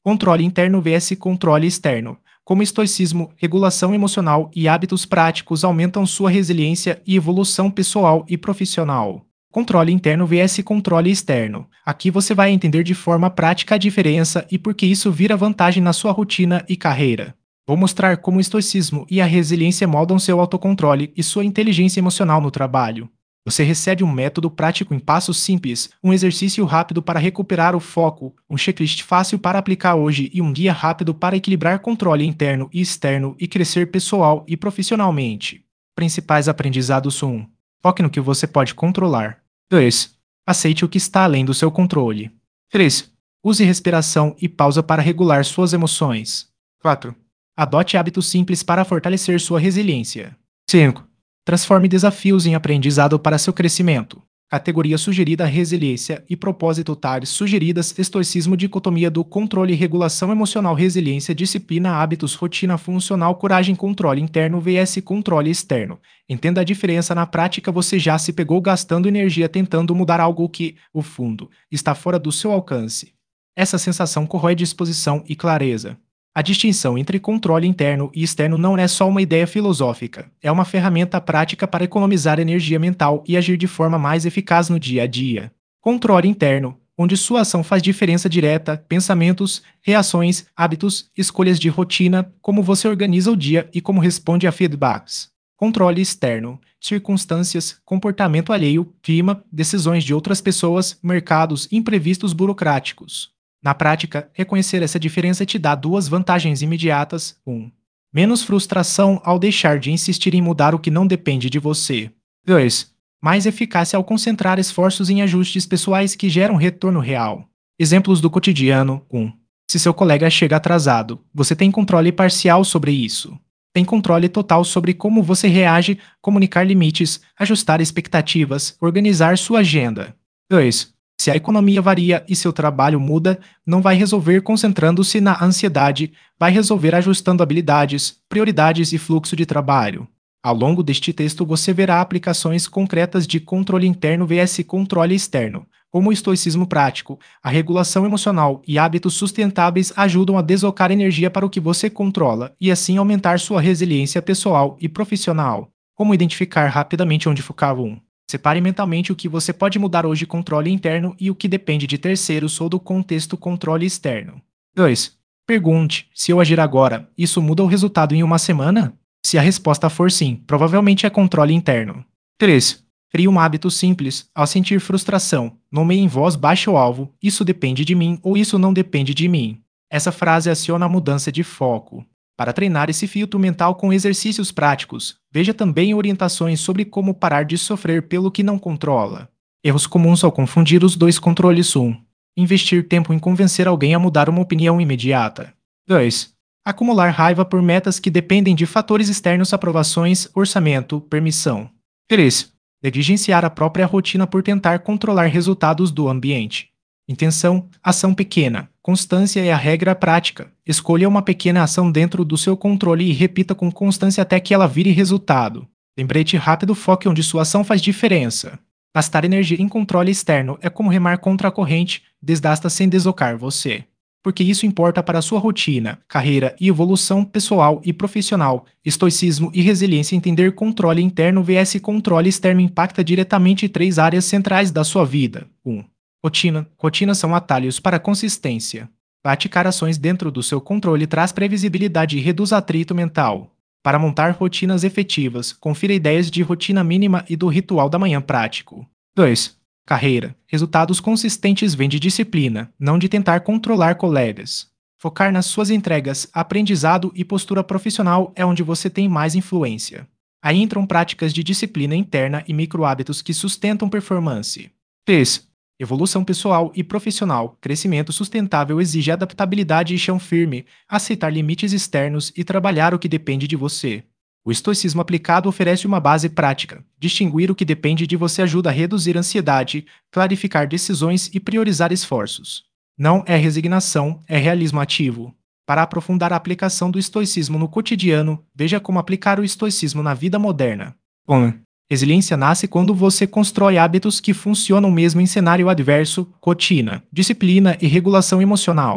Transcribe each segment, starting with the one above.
Controle interno vs controle externo. Como estoicismo, regulação emocional e hábitos práticos aumentam sua resiliência e evolução pessoal e profissional. Controle interno vs controle externo. Aqui você vai entender de forma prática a diferença e por que isso vira vantagem na sua rotina e carreira. Vou mostrar como o estoicismo e a resiliência moldam seu autocontrole e sua inteligência emocional no trabalho. Você recebe um método prático em passos simples, um exercício rápido para recuperar o foco, um checklist fácil para aplicar hoje e um guia rápido para equilibrar controle interno e externo e crescer pessoal e profissionalmente. Principais aprendizados 1. Foque no que você pode controlar. 2. Aceite o que está além do seu controle. 3. Use respiração e pausa para regular suas emoções. 4. Adote hábitos simples para fortalecer sua resiliência. 5. Transforme desafios em aprendizado para seu crescimento. Categoria sugerida: resiliência e propósito. Tares sugeridas: estoicismo, dicotomia do controle e regulação emocional, resiliência, disciplina, hábitos, rotina funcional, coragem, controle interno vs controle externo. Entenda a diferença na prática. Você já se pegou gastando energia tentando mudar algo que, no fundo, está fora do seu alcance. Essa sensação corrói disposição e clareza. A distinção entre controle interno e externo não é só uma ideia filosófica, é uma ferramenta prática para economizar energia mental e agir de forma mais eficaz no dia a dia. Controle interno, onde sua ação faz diferença direta, pensamentos, reações, hábitos, escolhas de rotina, como você organiza o dia e como responde a feedbacks. Controle externo, circunstâncias, comportamento alheio, clima, decisões de outras pessoas, mercados, imprevistos burocráticos. Na prática, reconhecer essa diferença te dá duas vantagens imediatas. 1. Menos frustração ao deixar de insistir em mudar o que não depende de você. 2. Mais eficácia ao concentrar esforços em ajustes pessoais que geram retorno real. Exemplos do cotidiano. 1. Se seu colega chega atrasado, você tem controle parcial sobre isso. Tem controle total sobre como você reage, comunicar limites, ajustar expectativas, organizar sua agenda. 2. Se a economia varia e seu trabalho muda, não vai resolver concentrando-se na ansiedade, vai resolver ajustando habilidades, prioridades e fluxo de trabalho. Ao longo deste texto você verá aplicações concretas de controle interno vs controle externo, como o estoicismo prático, a regulação emocional e hábitos sustentáveis ajudam a deslocar energia para o que você controla e assim aumentar sua resiliência pessoal e profissional. Como identificar rapidamente onde focar 1. Separe mentalmente o que você pode mudar hoje, controle interno, e o que depende de terceiros ou do contexto, controle externo. 2. Pergunte: se eu agir agora, isso muda o resultado em uma semana? Se a resposta for sim, provavelmente é controle interno. 3. Crie um hábito simples. Ao sentir frustração, nomeie em voz baixa o alvo: isso depende de mim ou isso não depende de mim. Essa frase aciona a mudança de foco. Para treinar esse filtro mental com exercícios práticos, veja também orientações sobre como parar de sofrer pelo que não controla. Erros comuns ao confundir os dois controles: 1. Investir tempo em convencer alguém a mudar uma opinião imediata. 2. Acumular raiva por metas que dependem de fatores externos: aprovações, orçamento, permissão. 3. Negligenciar a própria rotina por tentar controlar resultados do ambiente. Intenção: ação pequena. Constância é a regra prática. Escolha uma pequena ação dentro do seu controle e repita com constância até que ela vire resultado. Lembrete rápido: foque onde sua ação faz diferença. Gastar energia em controle externo é como remar contra a corrente, desgasta sem deslocar você. Porque isso importa para a sua rotina, carreira e evolução pessoal e profissional. Estoicismo e resiliência. Entender controle interno vs controle externo impacta diretamente 3 áreas centrais da sua vida. 1. Rotina. Rotinas são atalhos para consistência. Praticar ações dentro do seu controle traz previsibilidade e reduz atrito mental. Para montar rotinas efetivas, confira ideias de rotina mínima e do ritual da manhã prático. 2. Carreira. Resultados consistentes vêm de disciplina, não de tentar controlar colegas. Focar nas suas entregas, aprendizado e postura profissional é onde você tem mais influência. Aí entram práticas de disciplina interna e micro-hábitos que sustentam performance. 3. Evolução pessoal e profissional. Crescimento sustentável exige adaptabilidade e chão firme, aceitar limites externos e trabalhar o que depende de você. O estoicismo aplicado oferece uma base prática. Distinguir o que depende de você ajuda a reduzir ansiedade, clarificar decisões e priorizar esforços. Não é resignação, é realismo ativo. Para aprofundar a aplicação do estoicismo no cotidiano, veja como aplicar o estoicismo na vida moderna. 1. Resiliência nasce quando você constrói hábitos que funcionam mesmo em cenário adverso: rotina, disciplina e regulação emocional.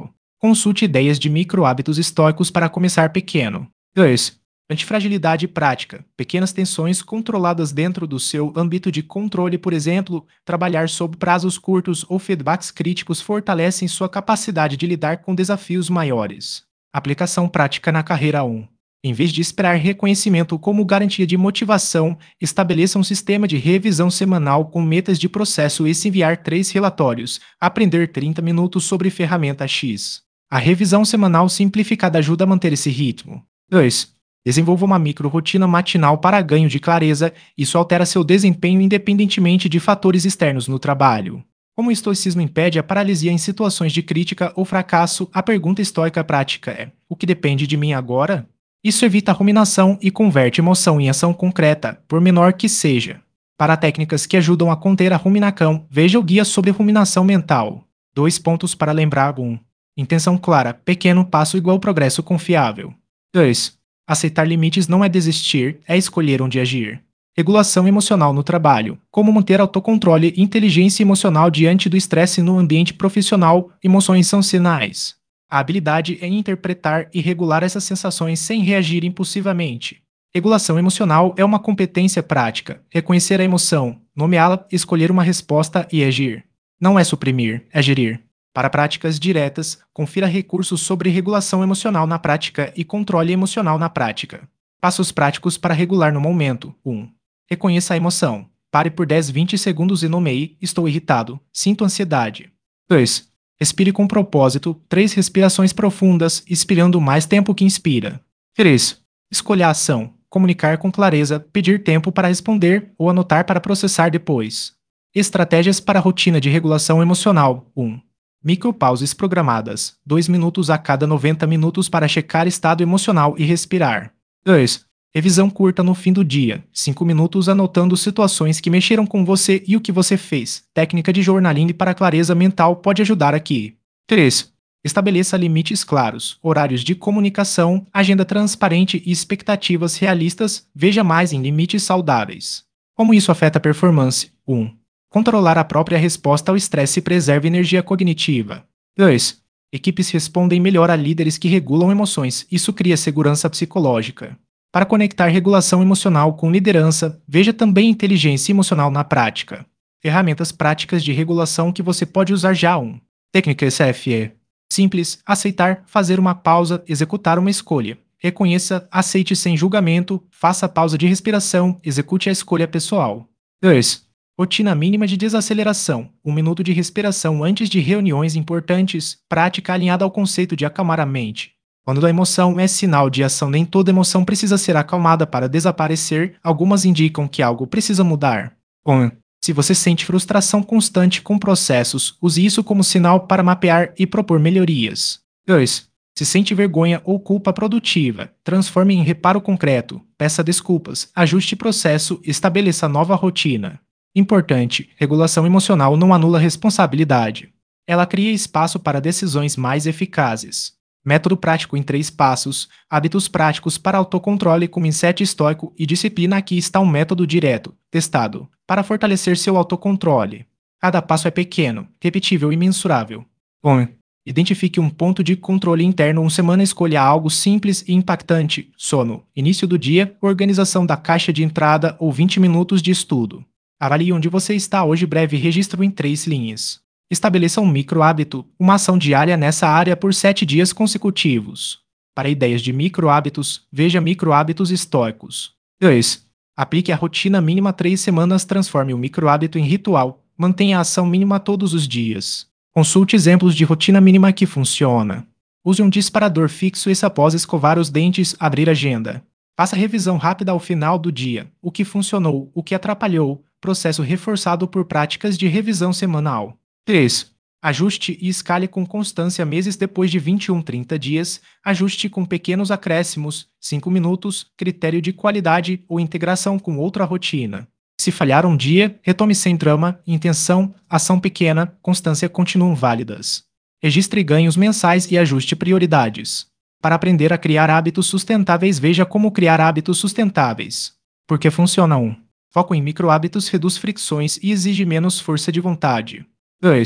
Consulte ideias de micro-hábitos estoicos para começar pequeno. 2. Antifragilidade prática. Pequenas tensões controladas dentro do seu âmbito de controle, por exemplo, trabalhar sob prazos curtos ou feedbacks críticos fortalecem sua capacidade de lidar com desafios maiores. Aplicação prática na carreira 1. Em vez de esperar reconhecimento como garantia de motivação, estabeleça um sistema de revisão semanal com metas de processo e se enviar 3 relatórios. Aprender 30 minutos sobre ferramenta X. A revisão semanal simplificada ajuda a manter esse ritmo. 2. Desenvolva uma micro-rotina matinal para ganho de clareza. Isso altera seu desempenho independentemente de fatores externos no trabalho. Como o estoicismo impede a paralisia em situações de crítica ou fracasso, a pergunta estoica prática é: o que depende de mim agora? Isso evita a ruminação e converte emoção em ação concreta, por menor que seja. Para técnicas que ajudam a conter a ruminação, veja o guia sobre ruminação mental. 2 pontos para lembrar: 1. Intenção clara, pequeno passo igual progresso confiável. 2. Aceitar limites não é desistir, é escolher onde agir. Regulação emocional no trabalho. Como manter autocontrole e inteligência emocional diante do estresse no ambiente profissional. Emoções são sinais. A habilidade é interpretar e regular essas sensações sem reagir impulsivamente. Regulação emocional é uma competência prática. Reconhecer a emoção, nomeá-la, escolher uma resposta e agir. Não é suprimir, é gerir. Para práticas diretas, confira recursos sobre regulação emocional na prática e controle emocional na prática. Passos práticos para regular no momento. 1. Reconheça a emoção. Pare por 10-20 segundos e nomeie: estou irritado, sinto ansiedade. 2. Respire com propósito, 3 respirações profundas, expirando mais tempo que inspira. 3. Escolha a ação, comunicar com clareza, pedir tempo para responder ou anotar para processar depois. Estratégias para a rotina de regulação emocional. 1. Micropauses programadas, 2 minutos a cada 90 minutos para checar estado emocional e respirar. 2. Revisão curta no fim do dia, 5 minutos anotando situações que mexeram com você e o que você fez. Técnica de journaling para clareza mental pode ajudar aqui. 3. Estabeleça limites claros, horários de comunicação, agenda transparente e expectativas realistas. Veja mais em limites saudáveis. Como isso afeta a performance? 1. Controlar a própria resposta ao estresse preserva energia cognitiva. 2. Equipes respondem melhor a líderes que regulam emoções. Isso cria segurança psicológica. Para conectar regulação emocional com liderança, veja também inteligência emocional na prática. Ferramentas práticas de regulação que você pode usar já. 1. Técnica SFE. Simples, aceitar, fazer uma pausa, executar uma escolha. Reconheça, aceite sem julgamento, faça pausa de respiração, execute a escolha pessoal. 2. Rotina mínima de desaceleração. 1 minuto de respiração antes de reuniões importantes. Prática alinhada ao conceito de acalmar a mente. Quando a emoção é sinal de ação, nem toda emoção precisa ser acalmada para desaparecer. Algumas indicam que algo precisa mudar. 1. Se você sente frustração constante com processos, use isso como sinal para mapear e propor melhorias. 2. Se sente vergonha ou culpa produtiva, transforme em reparo concreto. Peça desculpas, ajuste processo, estabeleça nova rotina. Importante: regulação emocional não anula responsabilidade. Ela cria espaço para decisões mais eficazes. Método prático em 3 passos. Hábitos práticos para autocontrole com mindset estoico e disciplina. Aqui está um método direto, testado, para fortalecer seu autocontrole. Cada passo é pequeno, repetível e mensurável. 1. Identifique um ponto de controle interno. 1 semana escolha algo simples e impactante. Sono, início do dia, organização da caixa de entrada ou 20 minutos de estudo. Avalie onde você está hoje. Breve registro em 3 linhas. Estabeleça um micro-hábito, uma ação diária nessa área por 7 dias consecutivos. Para ideias de micro-hábitos, veja micro-hábitos estoicos. 2. Aplique a rotina mínima 3 semanas. Transforme o micro-hábito em ritual. Mantenha a ação mínima todos os dias. Consulte exemplos de rotina mínima que funciona. Use um disparador fixo e após escovar os dentes, abrir agenda. Faça revisão rápida ao final do dia. O que funcionou, o que atrapalhou. Processo reforçado por práticas de revisão semanal. 3. Ajuste e escale com constância meses depois de 21-30 dias. Ajuste com pequenos acréscimos, 5 minutos, critério de qualidade ou integração com outra rotina. Se falhar um dia, retome sem drama, intenção, ação pequena, constância continuam válidas. Registre ganhos mensais e ajuste prioridades. Para aprender a criar hábitos sustentáveis, veja como criar hábitos sustentáveis. Porque funciona. 1. Foco em micro-hábitos reduz fricções e exige menos força de vontade. 2.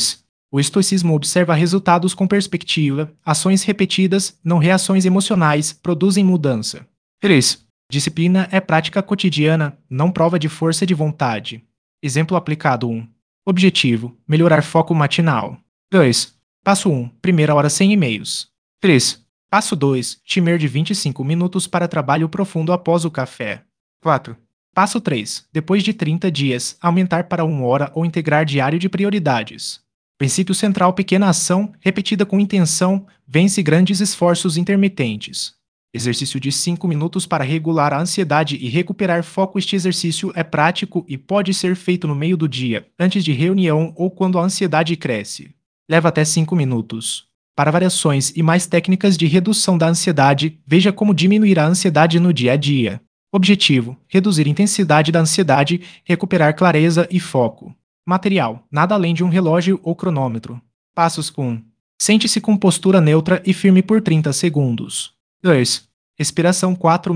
O estoicismo observa resultados com perspectiva, ações repetidas, não reações emocionais, produzem mudança. 3. Disciplina é prática cotidiana, não prova de força de vontade. Exemplo aplicado 1. Objetivo: melhorar foco matinal. 2. Passo 1. Primeira hora sem e-mails. 3. Passo 2. Timer de 25 minutos para trabalho profundo após o café. 4. Passo 3. Depois de 30 dias, aumentar para 1 hora ou integrar diário de prioridades. Princípio central: pequena ação, repetida com intenção, vence grandes esforços intermitentes. Exercício de 5 minutos para regular a ansiedade e recuperar foco. Este exercício é prático e pode ser feito no meio do dia, antes de reunião ou quando a ansiedade cresce. Leva até 5 minutos. Para variações e mais técnicas de redução da ansiedade, veja como diminuir a ansiedade no dia a dia. Objetivo: reduzir a intensidade da ansiedade, recuperar clareza e foco. Material: nada além de um relógio ou cronômetro. Passos 1. Sente-se com postura neutra e firme por 30 segundos. 2. Respiração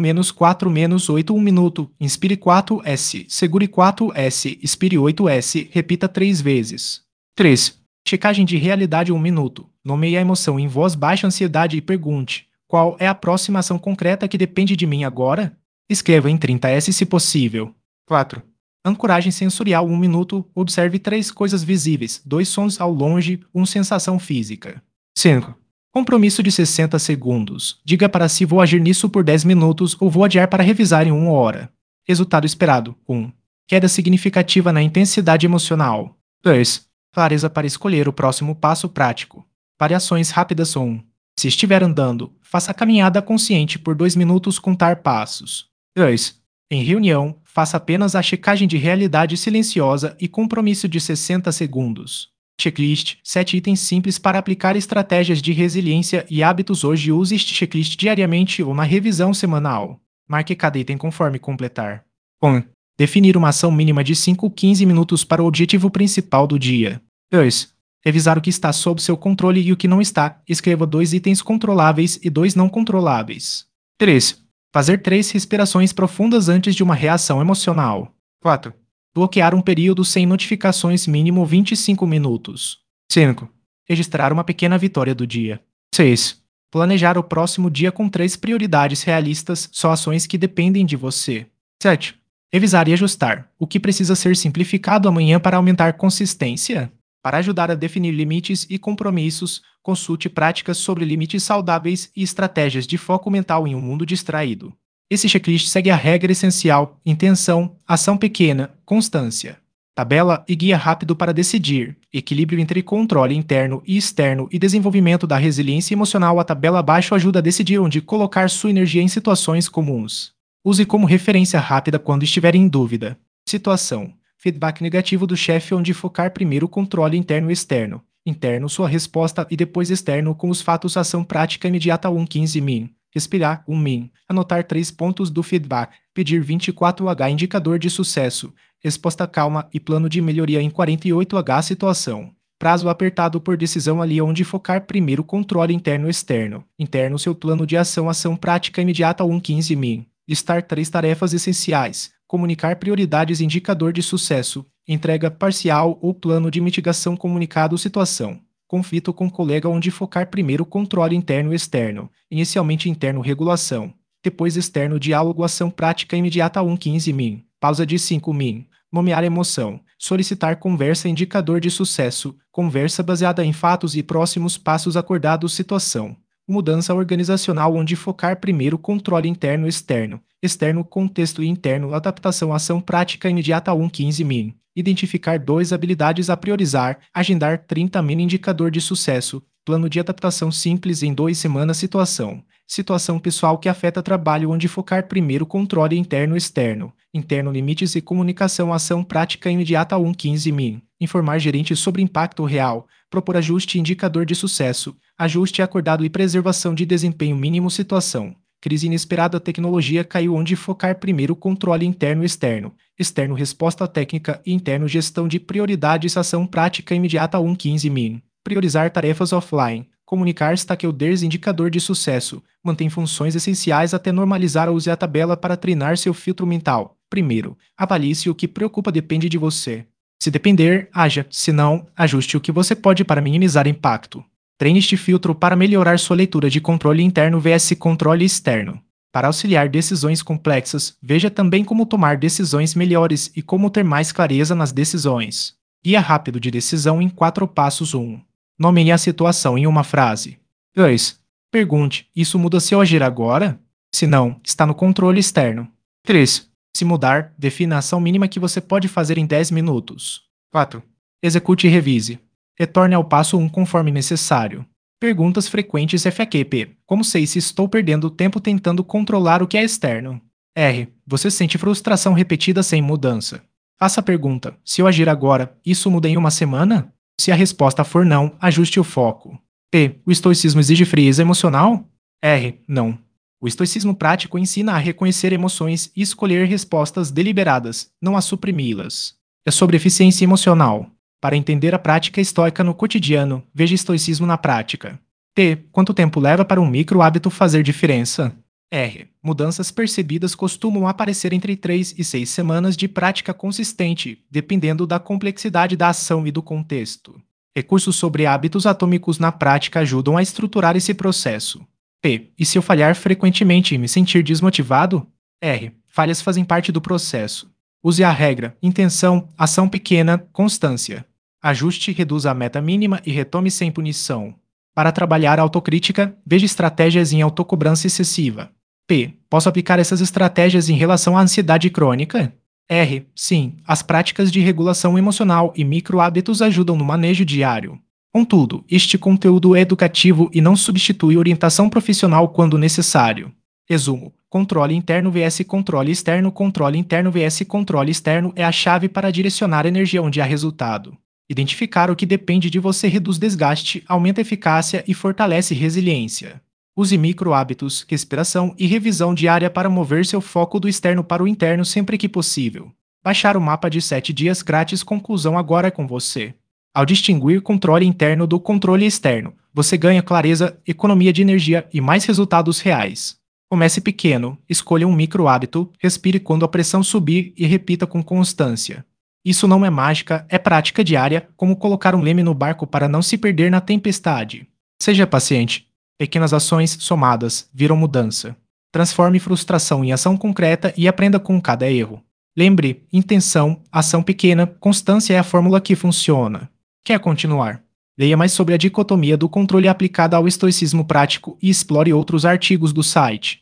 4-4-8 1 minuto. Inspire 4S, segure 4S, expire 8S, repita 3 vezes. 3. Checagem de realidade 1 minuto. Nomeie a emoção em voz baixa, ansiedade, e pergunte: qual é a próxima ação concreta que depende de mim agora? Escreva em 30S se possível. 4. Ancoragem sensorial 1 minuto. Observe 3 coisas visíveis, 2 sons ao longe, 1 sensação física. 5. Compromisso de 60 segundos. Diga para si: vou agir nisso por 10 minutos ou vou adiar para revisar em 1 hora. Resultado esperado: 1. Queda significativa na intensidade emocional. 2. Clareza para escolher o próximo passo prático. Variações rápidas 1. Se estiver andando, faça a caminhada consciente por 2 minutos, contar passos. 2. Em reunião, faça apenas a checagem de realidade silenciosa e compromisso de 60 segundos. Checklist: 7 itens simples para aplicar estratégias de resiliência e hábitos. Hoje use este checklist diariamente ou na revisão semanal. Marque cada item conforme completar. 1. Definir uma ação mínima de 5-15 minutos para o objetivo principal do dia. 2. Revisar o que está sob seu controle e o que não está. Escreva 2 itens controláveis e 2 não controláveis. 3. Fazer 3 respirações profundas antes de uma reação emocional. 4. Bloquear um período sem notificações, mínimo 25 minutos. 5. Registrar uma pequena vitória do dia. 6. Planejar o próximo dia com 3 prioridades realistas, só ações que dependem de você. 7. Revisar e ajustar. O que precisa ser simplificado amanhã para aumentar consistência? Para ajudar a definir limites e compromissos, consulte práticas sobre limites saudáveis e estratégias de foco mental em um mundo distraído. Esse checklist segue a regra essencial: intenção, ação pequena, constância. Tabela e guia rápido para decidir. Equilíbrio entre controle interno e externo e desenvolvimento da resiliência emocional. A tabela abaixo ajuda a decidir onde colocar sua energia em situações comuns. Use como referência rápida quando estiver em dúvida. Situação: feedback negativo do chefe, onde focar primeiro controle interno e externo. Interno, sua resposta, e depois externo com os fatos. Ação prática imediata 1:15 min. Respirar 1 min. Anotar 3 pontos do feedback. Pedir 24H. Indicador de sucesso. Resposta calma e plano de melhoria em 48H. Situação: prazo apertado por decisão ali, onde focar primeiro controle interno e externo. Interno, seu plano de ação. Ação prática imediata 1:15 min. Listar 3 tarefas essenciais. Comunicar prioridades. Indicador de sucesso: entrega parcial ou plano de mitigação. Comunicado. Situação: conflito com colega, onde focar primeiro controle interno e externo. Inicialmente interno, regulação. Depois externo, diálogo. Ação prática imediata 1:15 min. Pausa de 5 min. Nomear emoção. Solicitar conversa. Indicador de sucesso: conversa baseada em fatos e próximos passos acordados. Situação: mudança organizacional, onde focar primeiro controle interno e externo. Externo, contexto, e interno, adaptação. Ação prática imediata 1:15 min. Identificar 2 habilidades a priorizar. Agendar 30 min. Indicador de sucesso: plano de adaptação simples em 2 semanas. Situação: situação pessoal que afeta trabalho, onde focar primeiro controle interno e externo. Interno, limites e comunicação. Ação prática imediata 1:15 min. Informar gerente sobre impacto real. Propor ajuste. Indicador de sucesso: ajuste acordado e preservação de desempenho mínimo. Situação: crise inesperada, tecnologia caiu, onde focar primeiro controle interno e externo. Externo, resposta técnica, e interno, gestão de prioridades. Ação prática imediata 1:15 min. Priorizar tarefas offline. Comunicar stakeholders. Indicador de sucesso: mantém funções essenciais até normalizar. Use a tabela para treinar seu filtro mental. Primeiro, avalie se o que preocupa depende de você. Se depender, haja, se não, ajuste o que você pode para minimizar impacto. Treine este filtro para melhorar sua leitura de controle interno vs controle externo. Para auxiliar decisões complexas, veja também como tomar decisões melhores e como ter mais clareza nas decisões. Guia rápido de decisão em 4 passos. 1. Nomeie a situação em uma frase. 2. Pergunte: isso muda se eu agir agora? Se não, está no controle externo. 3. Se mudar, defina a ação mínima que você pode fazer em 10 minutos. 4. Execute e revise. Retorne ao passo 1 conforme necessário. Perguntas frequentes FAQP. Como sei se estou perdendo tempo tentando controlar o que é externo? R. Você sente frustração repetida sem mudança? Faça a pergunta: se eu agir agora, isso muda em uma semana? Se a resposta for não, ajuste o foco. P. O estoicismo exige frieza emocional? R. Não. O estoicismo prático ensina a reconhecer emoções e escolher respostas deliberadas, não a suprimi-las. É sobre eficiência emocional. Para entender a prática estoica no cotidiano, veja estoicismo na prática. T. Quanto tempo leva para um micro-hábito fazer diferença? R. Mudanças percebidas costumam aparecer entre 3 e 6 semanas de prática consistente, dependendo da complexidade da ação e do contexto. Recursos sobre hábitos atômicos na prática ajudam a estruturar esse processo. P. E se eu falhar frequentemente e me sentir desmotivado? R. Falhas fazem parte do processo. Use a regra: intenção, ação pequena, constância. Ajuste, reduza a meta mínima e retome sem punição. Para trabalhar a autocrítica, veja estratégias em autocobrança excessiva. P. Posso aplicar essas estratégias em relação à ansiedade crônica? R. Sim, as práticas de regulação emocional e micro-hábitos ajudam no manejo diário. Contudo, este conteúdo é educativo e não substitui orientação profissional quando necessário. Resumo: controle interno vs controle externo. Controle interno vs controle externo é a chave para direcionar a energia onde há resultado. Identificar o que depende de você reduz desgaste, aumenta a eficácia e fortalece resiliência. Use micro-hábitos, respiração e revisão diária para mover seu foco do externo para o interno sempre que possível. Baixar o mapa de 7 dias grátis. Conclusão agora é com você. Ao distinguir controle interno do controle externo, você ganha clareza, economia de energia e mais resultados reais. Comece pequeno, escolha um micro-hábito, respire quando a pressão subir e repita com constância. Isso não é mágica, é prática diária, como colocar um leme no barco para não se perder na tempestade. Seja paciente. Pequenas ações somadas viram mudança. Transforme frustração em ação concreta e aprenda com cada erro. Lembre: intenção, ação pequena, constância é a fórmula que funciona. Quer continuar? Leia mais sobre a dicotomia do controle aplicada ao estoicismo prático e explore outros artigos do site.